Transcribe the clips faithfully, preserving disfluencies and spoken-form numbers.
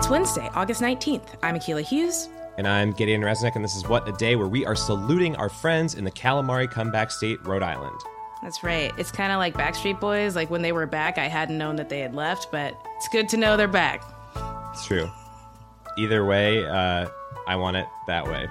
It's Wednesday, August nineteenth. I'm Akilah Hughes. And I'm Gideon Resnick, and this is What a Day, where we are saluting our friends in the calamari comeback state, Rhode Island. That's right. It's kind of like Backstreet Boys. Like when they were back, I hadn't known that they had left, but it's good to know they're back. It's true. Either way, uh, I want it that way.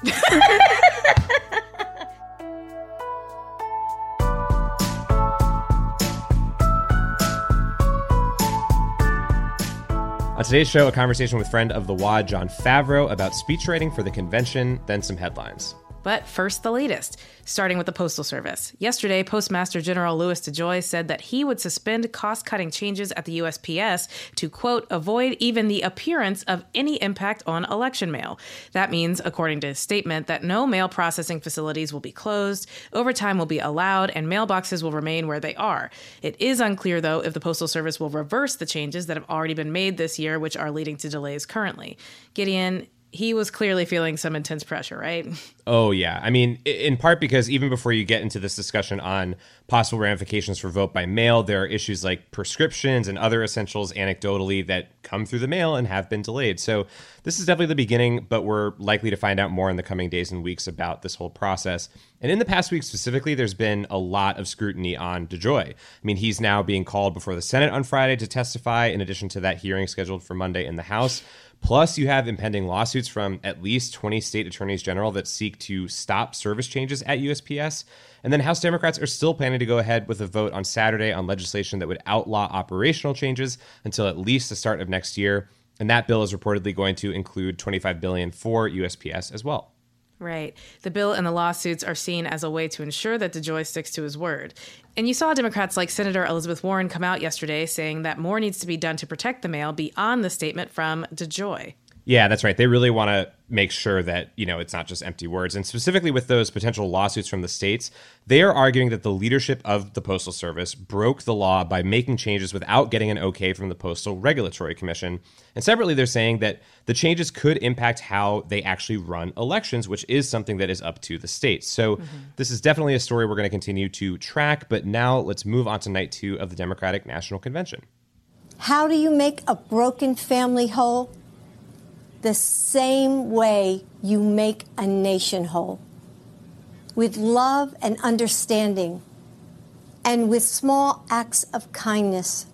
On today's show, a conversation with friend of the W A D, Jon Favreau, about speechwriting for the convention, then some headlines. But first, the latest, starting with the Postal Service. Yesterday, Postmaster General Louis DeJoy said that he would suspend cost-cutting changes at the U S P S to, quote, avoid even the appearance of any impact on election mail. That means, according to his statement, that no mail processing facilities will be closed, overtime will be allowed, and mailboxes will remain where they are. It is unclear, though, if the Postal Service will reverse the changes that have already been made this year, which are leading to delays currently. Gideon, he was clearly feeling some intense pressure, right? Oh, yeah. I mean, in part because even before you get into this discussion on possible ramifications for vote by mail, there are issues like prescriptions and other essentials anecdotally that come through the mail and have been delayed. So this is definitely the beginning, but we're likely to find out more in the coming days and weeks about this whole process. And in the past week specifically, there's been a lot of scrutiny on DeJoy. I mean, he's now being called before the Senate on Friday to testify, in addition to that hearing scheduled for Monday in the House. Plus, you have impending lawsuits from at least twenty state attorneys general that seek to stop service changes at U S P S. And then House Democrats are still planning to go ahead with a vote on Saturday on legislation that would outlaw operational changes until at least the start of next year. And that bill is reportedly going to include twenty-five billion dollars for U S P S as well. Right. The bill and the lawsuits are seen as a way to ensure that DeJoy sticks to his word. And you saw Democrats like Senator Elizabeth Warren come out yesterday saying that more needs to be done to protect the mail beyond the statement from DeJoy. Yeah, that's right. They really want to make sure that, you know, it's not just empty words. And specifically with those potential lawsuits from the states, they are arguing that the leadership of the Postal Service broke the law by making changes without getting an okay from the Postal Regulatory Commission. And separately, they're saying that the changes could impact how they actually run elections, which is something that is up to the states. So mm-hmm. This is definitely a story we're going to continue to track. But now let's move on to night two of the Democratic National Convention. How do you make a broken family whole? The same way you make a nation whole, with love and understanding, and with small acts of kindness,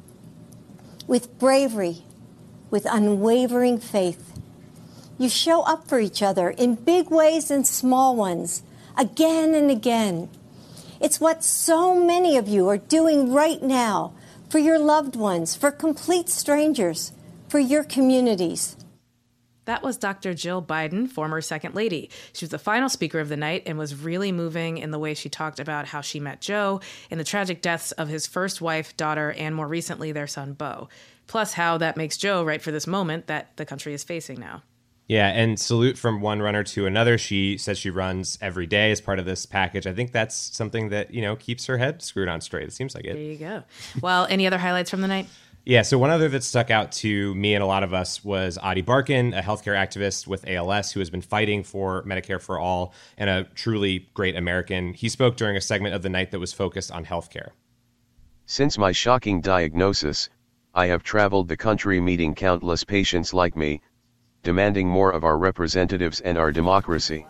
with bravery, with unwavering faith. You show up for each other in big ways and small ones, again and again. It's what so many of you are doing right now for your loved ones, for complete strangers, for your communities. That was Doctor Jill Biden, former Second Lady. She was the final speaker of the night and was really moving in the way she talked about how she met Joe and the tragic deaths of his first wife, daughter, and more recently their son, Beau. Plus how that makes Joe right for this moment that the country is facing now. Yeah, and salute from one runner to another. She says she runs every day as part of this package. I think that's something that, you know, keeps her head screwed on straight. It seems like it. There you go. Well, any other highlights from the night? Yeah, so one other that stuck out to me and a lot of us was Adi Barkan, a healthcare activist with A L S who has been fighting for Medicare for All and a truly great American. He spoke during a segment of the night that was focused on healthcare. Since my shocking diagnosis, I have traveled the country meeting countless patients like me, demanding more of our representatives and our democracy.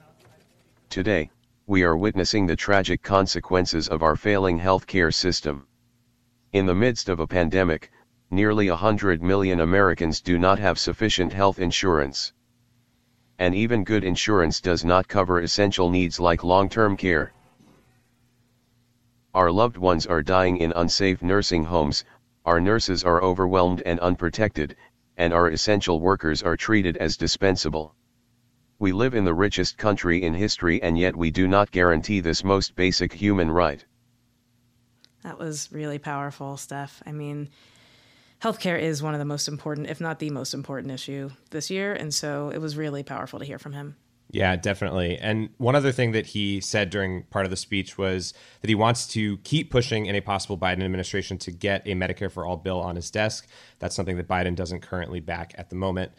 Today, we are witnessing the tragic consequences of our failing healthcare system. In the midst of a pandemic, nearly one hundred million Americans do not have sufficient health insurance. And even good insurance does not cover essential needs like long-term care. Our loved ones are dying in unsafe nursing homes, our nurses are overwhelmed and unprotected, and our essential workers are treated as dispensable. We live in the richest country in history, and yet we do not guarantee this most basic human right. That was really powerful, Steph. I mean, healthcare is one of the most important, if not the most important issue this year. And so it was really powerful to hear from him. Yeah, definitely. And one other thing that he said during part of the speech was that he wants to keep pushing in a possible Biden administration to get a Medicare for All bill on his desk. That's something that Biden doesn't currently back at the moment.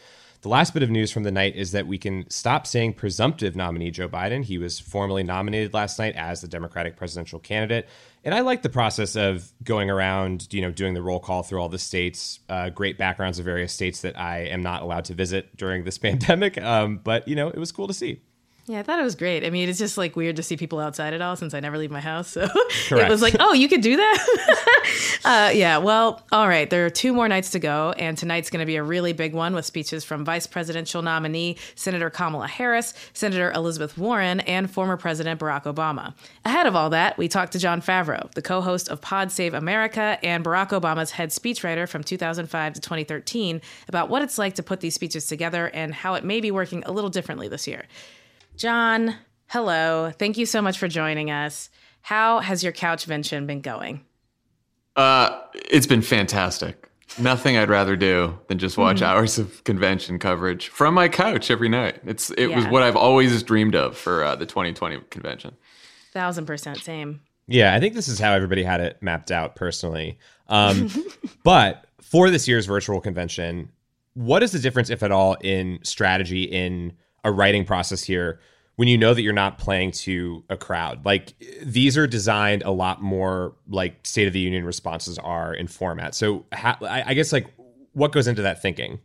The last bit of news from the night is that we can stop saying presumptive nominee Joe Biden. He was formally nominated last night as the Democratic presidential candidate. And I like the process of going around, you know, doing the roll call through all the states, uh, great backgrounds of various states that I am not allowed to visit during this pandemic. Um, but, you know, it was cool to see. Yeah, I thought it was great. I mean, it's just like weird to see people outside at all since I never leave my house. So Correct. It was like, oh, you could do that? uh, yeah, well, all right. There are two more nights to go. And tonight's going to be a really big one with speeches from vice presidential nominee Senator Kamala Harris, Senator Elizabeth Warren, and former President Barack Obama. Ahead of all that, we talked to Jon Favreau, the co-host of Pod Save America and Barack Obama's head speechwriter from two thousand five to twenty thirteen, about what it's like to put these speeches together and how it may be working a little differently this year. John, hello. Thank you so much for joining us. How has your couchvention been going? Uh, it's been fantastic. Nothing I'd rather do than just watch mm-hmm. hours of convention coverage from my couch every night. It's It yeah. was what I've always dreamed of for uh, the twenty twenty convention. Thousand percent same. Yeah, I think this is how everybody had it mapped out personally. Um, but for this year's virtual convention, what is the difference, if at all, in strategy in a writing process here when you know that you're not playing to a crowd? Like, these are designed a lot more like State of the Union responses are in format. So ha- I guess, like, what goes into that thinking?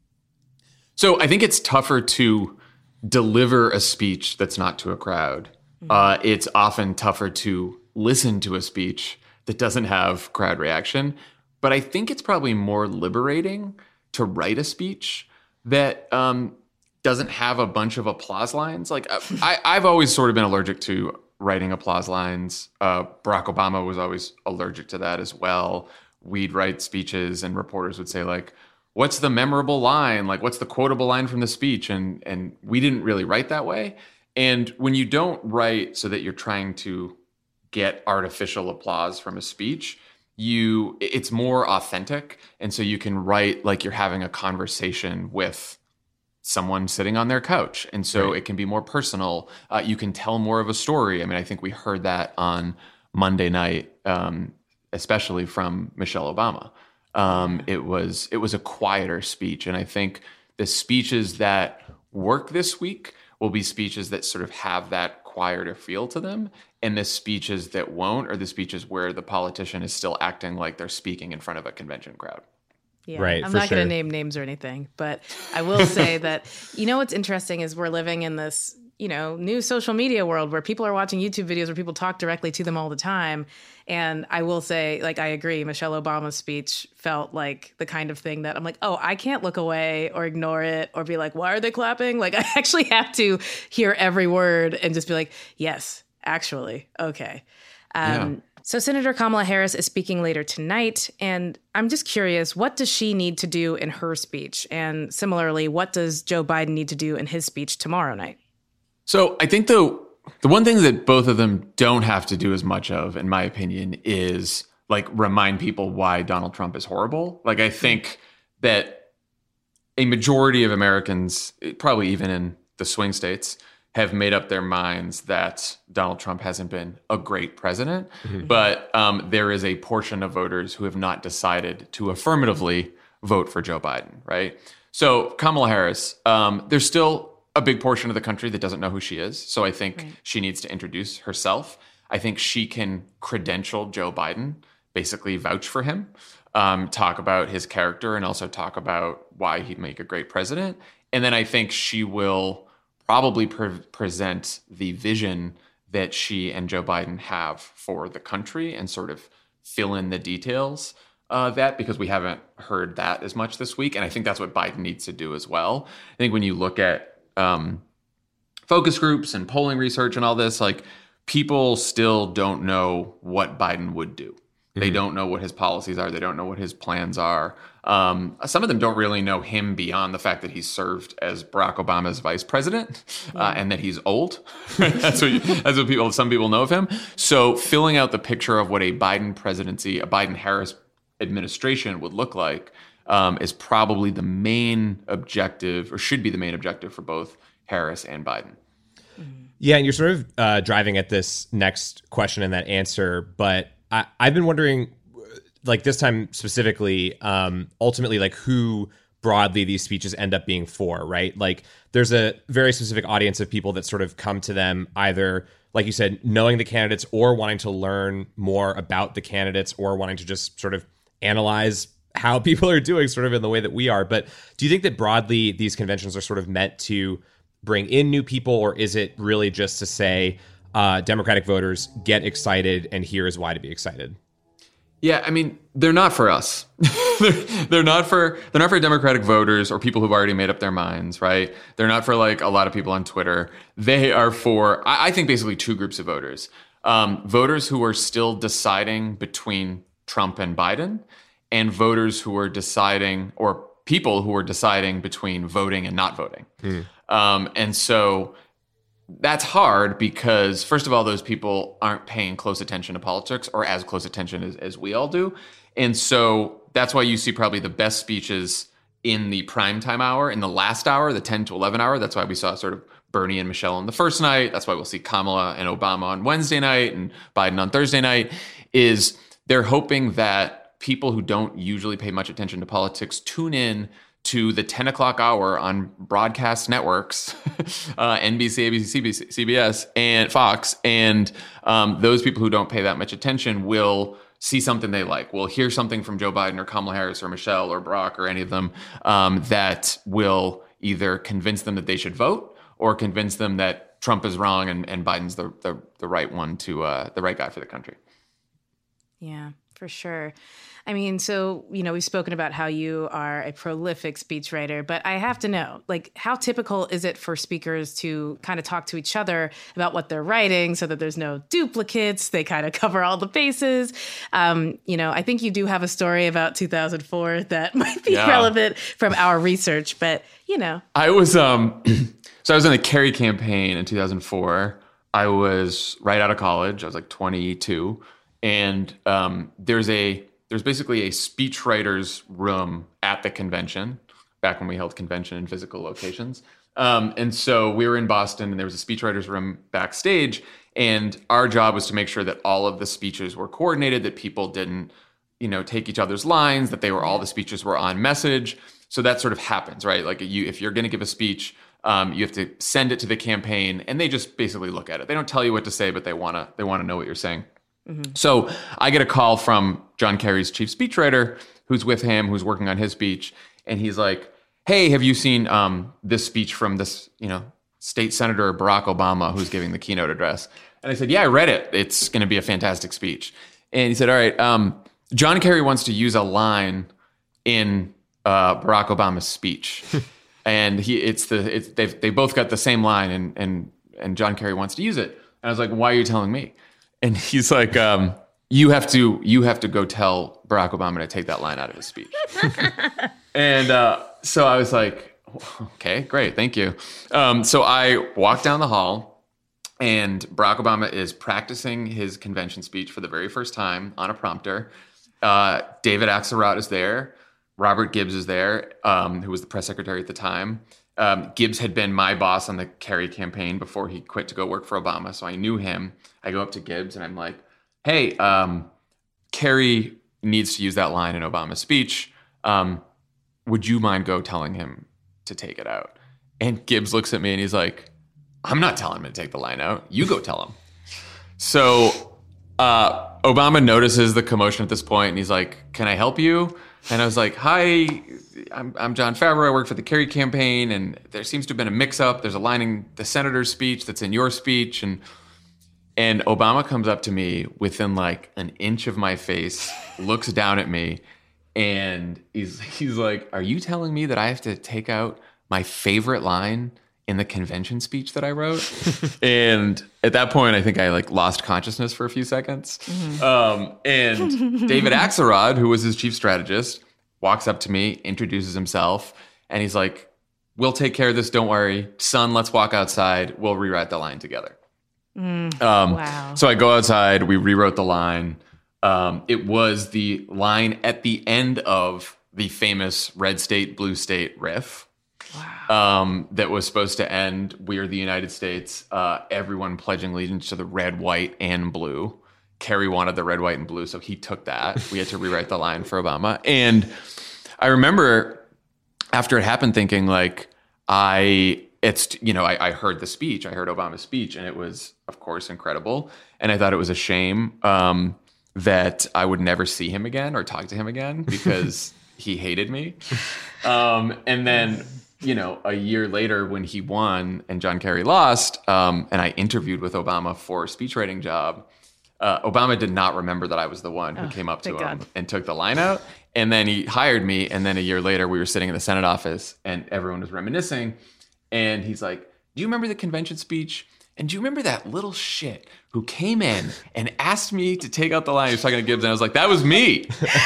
So I think it's tougher to deliver a speech that's not to a crowd. Mm-hmm. Uh, it's often tougher to listen to a speech that doesn't have crowd reaction. But I think it's probably more liberating to write a speech that um, doesn't have a bunch of applause lines. Like I, I've always sort of been allergic to writing applause lines. Uh, Barack Obama was always allergic to that as well. We'd write speeches and reporters would say, like, what's the memorable line? Like, what's the quotable line from the speech? And and we didn't really write that way. And when you don't write so that you're trying to get artificial applause from a speech, you it's more authentic. And so you can write like you're having a conversation with someone sitting on their couch. And so right. it can be more personal. Uh, you can tell more of a story. I mean, I think we heard that on Monday night, um, especially from Michelle Obama. Um, it was it was a quieter speech. And I think the speeches that work this week will be speeches that sort of have that quieter feel to them. And the speeches that won't are the speeches where the politician is still acting like they're speaking in front of a convention crowd. Yeah, right, I'm for not sure. going to name names or anything, but I will say that, you know, what's interesting is we're living in this, you know, new social media world where people are watching YouTube videos where people talk directly to them all the time. And I will say, like, I agree, Michelle Obama's speech felt like the kind of thing that I'm like, oh, I can't look away or ignore it or be like, why are they clapping? Like, I actually have to hear every word and just be like, yes, actually, okay. Um, yeah. So Senator Kamala Harris is speaking later tonight, and I'm just curious, what does she need to do in her speech? And similarly, what does Joe Biden need to do in his speech tomorrow night? So I think the the one thing that both of them don't have to do as much of, in my opinion, is like remind people why Donald Trump is horrible. Like, I think that a majority of Americans, probably even in the swing states, have made up their minds that Donald Trump hasn't been a great president. Mm-hmm. But um, there is a portion of voters who have not decided to affirmatively vote for Joe Biden, right? So Kamala Harris, um, there's still a big portion of the country that doesn't know who she is. So I think right. she needs to introduce herself. I think she can credential Joe Biden, basically vouch for him, um, talk about his character, and also talk about why he'd make a great president. And then I think she will probably pre- present the vision that she and Joe Biden have for the country and sort of fill in the details of that, because we haven't heard that as much this week. And I think that's what Biden needs to do as well. I think when you look at um, focus groups and polling research and all this, like, people still don't know what Biden would do. Mm-hmm. They don't know what his policies are. They don't know what his plans are. Um, some of them don't really know him beyond the fact that he served as Barack Obama's vice president uh, and that he's old. that's what that's what people. Some people know of him. So filling out the picture of what a Biden presidency, a Biden-Harris administration would look like, um, is probably the main objective, or should be the main objective, for both Harris and Biden. Yeah, and you're sort of uh, driving at this next question and that answer, but I, I've been wondering, like, this time specifically, um, ultimately, like, who broadly these speeches end up being for, right? Like there's a very specific audience of people that sort of come to them either, like you said, knowing the candidates or wanting to learn more about the candidates or wanting to just sort of analyze how people are doing sort of in the way that we are. But do you think that broadly these conventions are sort of meant to bring in new people, or is it really just to say uh, Democratic voters get excited and here is why to be excited? Yeah, I mean, they're not for us. they're, they're not for they're not for Democratic voters or people who've already made up their minds, right? They're not for like a lot of people on Twitter. They are for, I, I think, basically two groups of voters. Um, voters who are still deciding between Trump and Biden, and voters who are deciding, or people who are deciding between voting and not voting. Mm. Um, and so that's hard because, first of all, those people aren't paying close attention to politics or as close attention as, as we all do. And so that's why you see probably the best speeches in the primetime hour, in the last hour, the ten to eleven hour. That's why we saw sort of Bernie and Michelle on the first night. That's why we'll see Kamala and Obama on Wednesday night and Biden on Thursday night, is they're hoping that people who don't usually pay much attention to politics tune in to the ten o'clock hour on broadcast networks, uh, N B C, A B C, C B S, and Fox. And um, those people who don't pay that much attention will see something they like. Will hear something from Joe Biden or Kamala Harris or Michelle or Barack or any of them um, that will either convince them that they should vote or convince them that Trump is wrong and, and Biden's the, the the right one to uh, the right guy for the country. Yeah, for sure. I mean, so, you know, we've spoken about how you are a prolific speechwriter, but I have to know, like, how typical is it for speakers to kind of talk to each other about what they're writing so that there's no duplicates? They kind of cover all the bases. Um, you know, I think you do have a story about two thousand four that might be yeah. relevant from our research, but, you know. I was, um, so I was in the Kerry campaign in two thousand four. I was right out of college. I was like twenty-two. And um, there's a, There's basically a speechwriter's room at the convention, back when we held convention in physical locations. Um, and so we were in Boston, and there was a speechwriter's room backstage. And our job was to make sure that all of the speeches were coordinated, that people didn't, you know, take each other's lines, that they were all the speeches were on message. So that sort of happens, right? Like you, if you're going to give a speech, um, you have to send it to the campaign, and they just basically look at it. They don't tell you what to say, but they wanna they wanna know what you're saying. Mm-hmm. So I get a call from John Kerry's chief speechwriter, who's with him, who's working on his speech. And he's like, hey, have you seen um, this speech from this, you know, state senator Barack Obama, who's giving the keynote address? And I said, yeah, I read it. It's going to be a fantastic speech. And he said, all right, um, John Kerry wants to use a line in uh, Barack Obama's speech. and he, it's the, it's, they've, they both got the same line, and, and, and John Kerry wants to use it. And I was like, why are you telling me? And he's like, um, you have to you have to go tell Barack Obama to take that line out of his speech. and uh, so I was like, okay, great, thank you. Um, so I walked down the hall, and Barack Obama is practicing his convention speech for the very first time on a prompter. Uh, David Axelrod is there. Robert Gibbs is there, um, who was the press secretary at the time. Um, Gibbs had been my boss on the Kerry campaign before he quit to go work for Obama, so I knew him. I go up to Gibbs and I'm like, hey, um, Kerry needs to use that line in Obama's speech. Um, would you mind go telling him to take it out? And Gibbs looks at me and he's like, I'm not telling him to take the line out. You go tell him. So uh, Obama notices the commotion at this point, and he's like, can I help you? And I was like, hi, I'm, I'm John Favreau. I work for the Kerry campaign, and there seems to have been a mix-up. There's a line in the senator's speech that's in your speech. And and Obama comes up to me within like an inch of my face, looks down at me, and he's he's like, are you telling me that I have to take out my favorite line in the convention speech that I wrote? And at that point, I think I like lost consciousness for a few seconds. Mm-hmm. Um, and David Axelrod, who was his chief strategist, walks up to me, introduces himself, and he's like, we'll take care of this. Don't worry. Son, let's walk outside. We'll rewrite the line together. Mm, um, wow. So I go outside. We rewrote the line. Um, it was the line at the end of the famous Red State, Blue State riff. Wow. Um, that was supposed to end, we are the United States, uh, everyone pledging allegiance to the red, white, and blue. Kerry wanted the red, white, and blue, so he took that. We had to rewrite the line for Obama. And I remember after it happened, thinking like, I, it's, you know, I, I heard the speech, I heard Obama's speech, and it was, of course, incredible. And I thought it was a shame um, that I would never see him again or talk to him again because he hated me. Um, and then, you know, a year later when he won and John Kerry lost, um, and I interviewed with Obama for a speechwriting job, uh, Obama did not remember that I was the one who oh, came up to him God. and took the line out. And then he hired me. And then a year later, we were sitting in the Senate office and everyone was reminiscing. And he's like, do you remember the convention speech? And do you remember that little shit who came in and asked me to take out the line? He was talking to Gibbs, and I was like, that was me. He's like,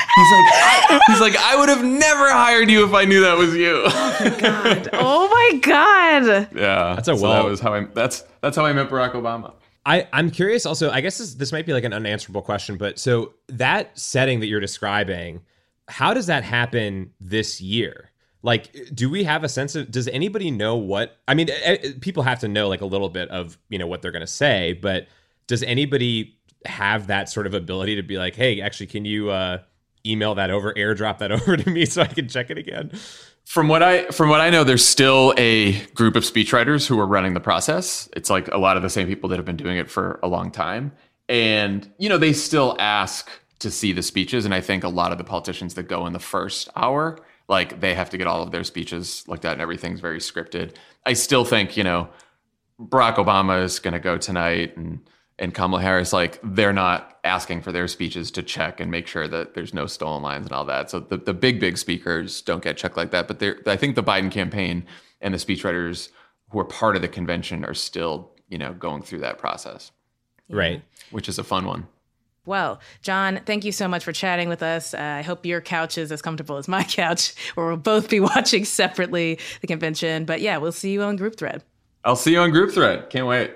I, he's like, I would have never hired you if I knew that was you. Oh my God. Oh my God. Yeah. That's a so well. That was how I. That's that's how I met Barack Obama. I, I'm curious also, I guess this, this might be like an unanswerable question, but so that setting that you're describing, how does that happen this year? Like, do we have a sense of, does anybody know what, I mean, people have to know like a little bit of, you know, what they're going to say, but does anybody have that sort of ability to be like, hey, actually, can you uh, email that over, airdrop that over to me so I can check it again? From what I from what I know, there's still a group of speechwriters who are running the process. It's like a lot of the same people that have been doing it for a long time. And, you know, they still ask to see the speeches. And I think a lot of the politicians that go in the first hour, like they have to get all of their speeches looked at and everything's very scripted. I still think, you know, Barack Obama is going to go tonight and, and Kamala Harris, like they're not asking for their speeches to check and make sure that there's no stolen lines and all that. So the, the big, big speakers don't get checked like that. But I think the Biden campaign and the speechwriters who are part of the convention are still, you know, going through that process. Right. Which is a fun one. Well, John, thank you so much for chatting with us. Uh, I hope your couch is as comfortable as my couch, where we'll both be watching separately the convention. But yeah, we'll see you on Group Thread. I'll see you on Group Thread. Can't wait.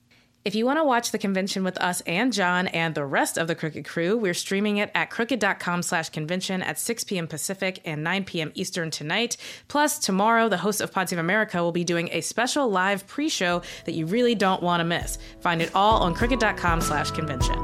If you want to watch the convention with us and John and the rest of the Crooked crew, we're streaming it at crooked.com slash convention at six p.m. Pacific and nine p.m. Eastern tonight. Plus, tomorrow, the host of Pod Save America will be doing a special live pre-show that you really don't want to miss. Find it all on crooked.com slash convention.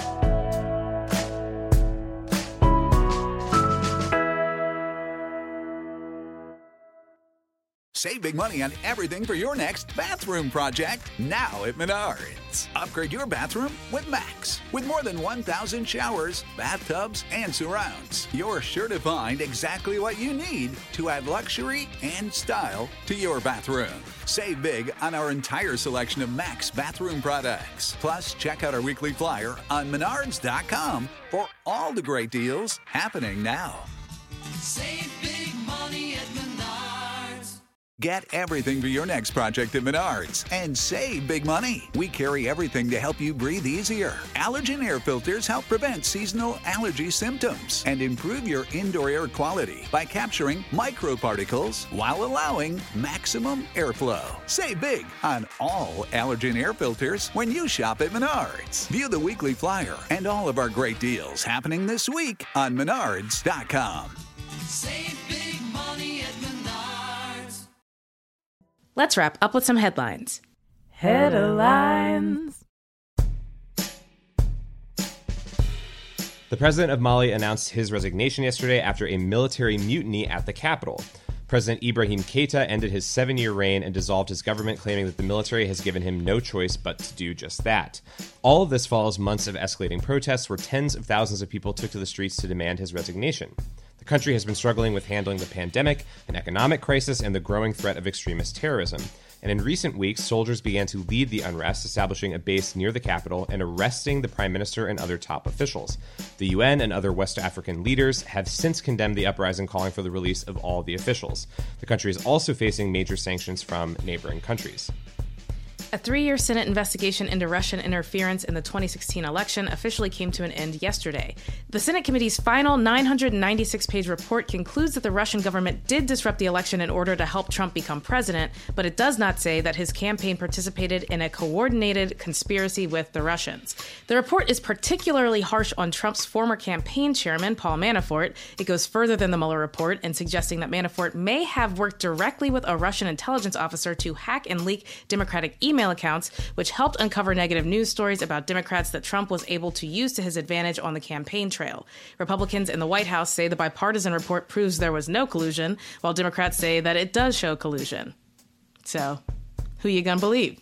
Save big money on everything for your next bathroom project now at Menards. Upgrade your bathroom with Max. With more than one thousand showers, bathtubs, and surrounds, you're sure to find exactly what you need to add luxury and style to your bathroom. Save big on our entire selection of Max bathroom products. Plus, check out our weekly flyer on menards dot com for all the great deals happening now. Save big money at Menards. Get everything for your next project at Menards and save big money. We carry everything to help you breathe easier. Allergen air filters help prevent seasonal allergy symptoms and improve your indoor air quality by capturing microparticles while allowing maximum airflow. Save big on all allergen air filters when you shop at Menards. View the weekly flyer and all of our great deals happening this week on menards dot com. Save big money at Menards. Let's wrap up with some headlines. Headlines. The president of Mali announced his resignation yesterday after a military mutiny at the capital. President Ibrahim Keita ended his seven-year reign and dissolved his government, claiming that the military has given him no choice but to do just that. All of this follows months of escalating protests where tens of thousands of people took to the streets to demand his resignation. The country has been struggling with handling the pandemic, an economic crisis, and the growing threat of extremist terrorism. And in recent weeks, soldiers began to lead the unrest, establishing a base near the capital and arresting the prime minister and other top officials. The U N and other West African leaders have since condemned the uprising, calling for the release of all the officials. The country is also facing major sanctions from neighboring countries. A three-year Senate investigation into Russian interference in the twenty sixteen election officially came to an end yesterday. The Senate committee's final nine hundred ninety-six page report concludes that the Russian government did disrupt the election in order to help Trump become president, but it does not say that his campaign participated in a coordinated conspiracy with the Russians. The report is particularly harsh on Trump's former campaign chairman, Paul Manafort. It goes further than the Mueller report in suggesting that Manafort may have worked directly with a Russian intelligence officer to hack and leak Democratic emails email accounts, which helped uncover negative news stories about Democrats that Trump was able to use to his advantage on the campaign trail. Republicans in the White House say the bipartisan report proves there was no collusion, while Democrats say that it does show collusion. So, who you gonna believe?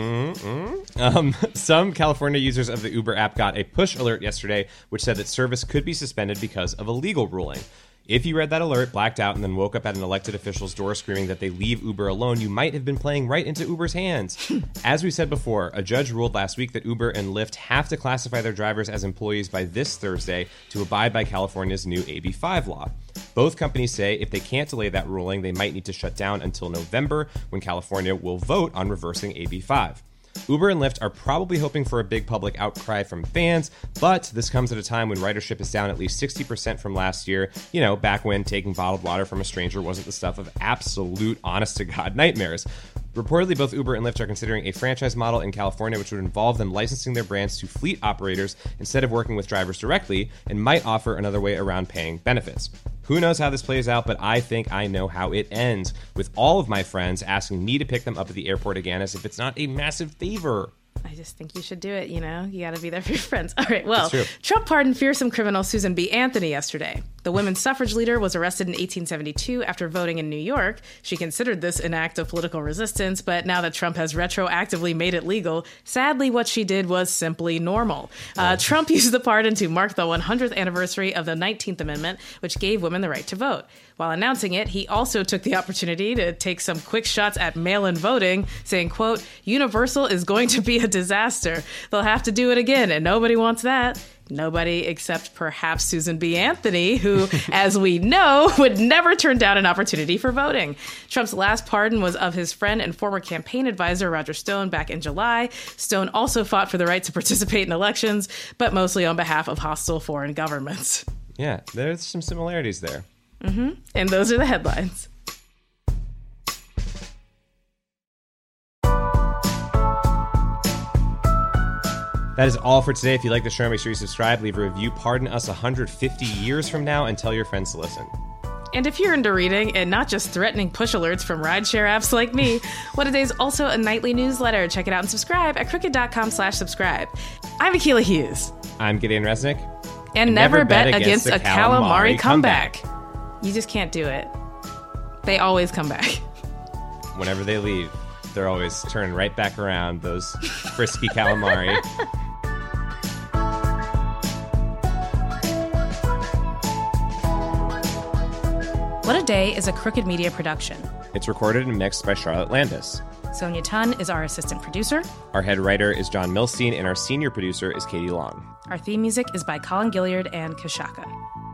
Mm-hmm. Um, some California users of the Uber app got a push alert yesterday, which said that service could be suspended because of a legal ruling. If you read that alert, blacked out, and then woke up at an elected official's door screaming that they leave Uber alone, you might have been playing right into Uber's hands. As we said before, a judge ruled last week that Uber and Lyft have to classify their drivers as employees by this Thursday to abide by California's new A B five law. Both companies say if they can't delay that ruling, they might need to shut down until November, when California will vote on reversing A B five. Uber and Lyft are probably hoping for a big public outcry from fans, but this comes at a time when ridership is down at least sixty percent from last year, you know, back when taking bottled water from a stranger wasn't the stuff of absolute honest-to-God nightmares. Reportedly, both Uber and Lyft are considering a franchise model in California, which would involve them licensing their brands to fleet operators instead of working with drivers directly, and might offer another way around paying benefits. Who knows how this plays out, but I think I know how it ends, with all of my friends asking me to pick them up at the airport again as if it's not a massive favor. I just think you should do it, you know? You got to be there for your friends. All right, well, Trump pardoned fearsome criminal Susan B. Anthony yesterday. The women's suffrage leader was arrested in eighteen seventy-two after voting in New York. She considered this an act of political resistance, but now that Trump has retroactively made it legal, sadly what she did was simply normal. Uh, Trump used the pardon to mark the one hundredth anniversary of the nineteenth Amendment, which gave women the right to vote. While announcing it, he also took the opportunity to take some quick shots at mail-in voting, saying, quote, "Universal is going to be a disaster. They'll have to do it again, and nobody wants that." Nobody except perhaps Susan B. Anthony, who, as we know, would never turn down an opportunity for voting. Trump's last pardon was of his friend and former campaign advisor, Roger Stone, back in July. Stone also fought for the right to participate in elections, but mostly on behalf of hostile foreign governments. Yeah, there's some similarities there. Mm-hmm. And those are the headlines. That is all for today. If you like the show, make sure you subscribe, leave a review, pardon us one hundred fifty years from now, and tell your friends to listen. And if you're into reading and not just threatening push alerts from rideshare apps like me, What A Day is also a nightly newsletter. Check it out and subscribe at crooked.com slash subscribe. I'm Akilah Hughes. I'm Gideon Resnick. And, and never, never bet, bet against, against a calamari, calamari comeback. comeback. You just can't do it. They always come back. Whenever they leave, they're always turning right back around, those frisky calamari. What A Day is a Crooked Media production. It's recorded and mixed by Charlotte Landis. Sonia Tun is our assistant producer. Our head writer is John Milstein, and our senior producer is Katie Long. Our theme music is by Colin Gilliard and Kashaka.